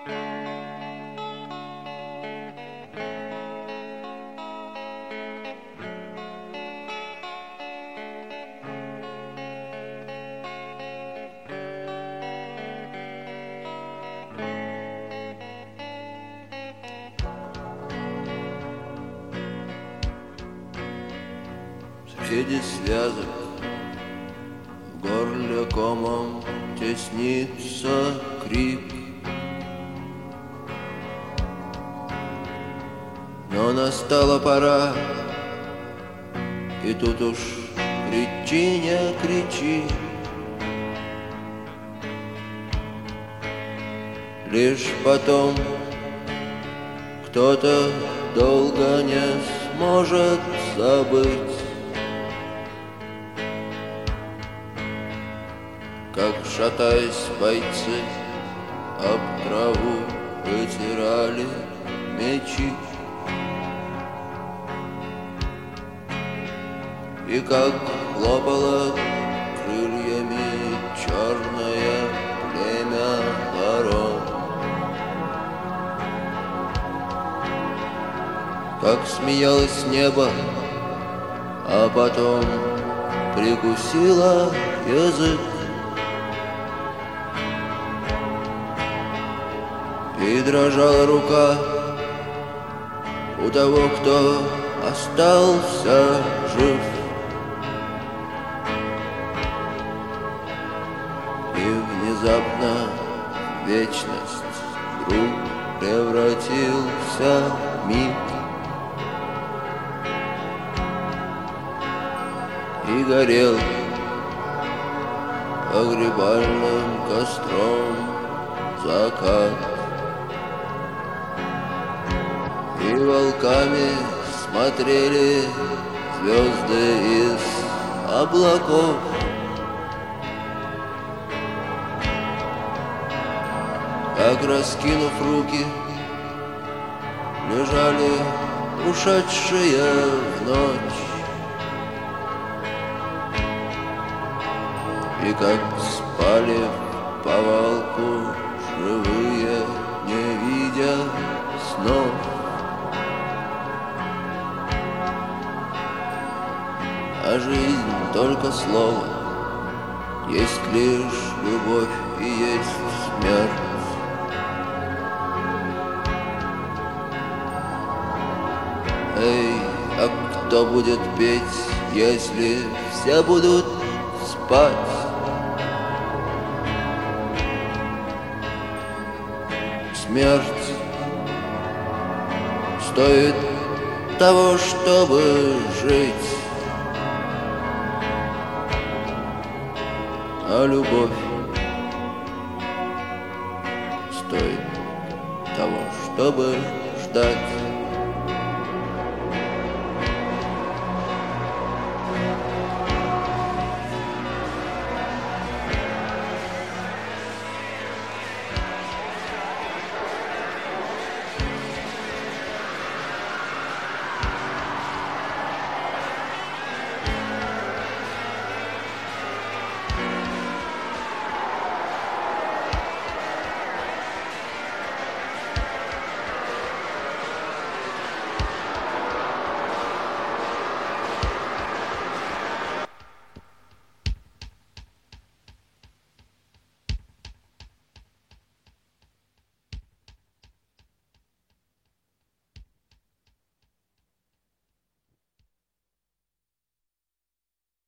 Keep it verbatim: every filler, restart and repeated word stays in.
Среди связок в горле комом теснится крик, но настала пора, и тут уж кричи, не кричи. Лишь потом кто-то долго не сможет забыть, как, шатаясь, бойцы об траву вытирали мечи, и как хлопало крыльями черное племя ворон, как смеялось небо, а потом прикусило язык. И дрожала рука у того, кто остался жив. И внезапно вечность вдруг превратился в миг, и горел погребальным костром закат. И волками смотрели звезды из облаков, как, раскинув руки, лежали ушедшие в ночь, и как спали в повалку живые, не видя снов. А жизнь только слово, есть лишь любовь и есть смерть. Эй, а кто будет петь, если все будут спать? Смерть стоит того, чтобы жить, а любовь стоит того, чтобы ждать.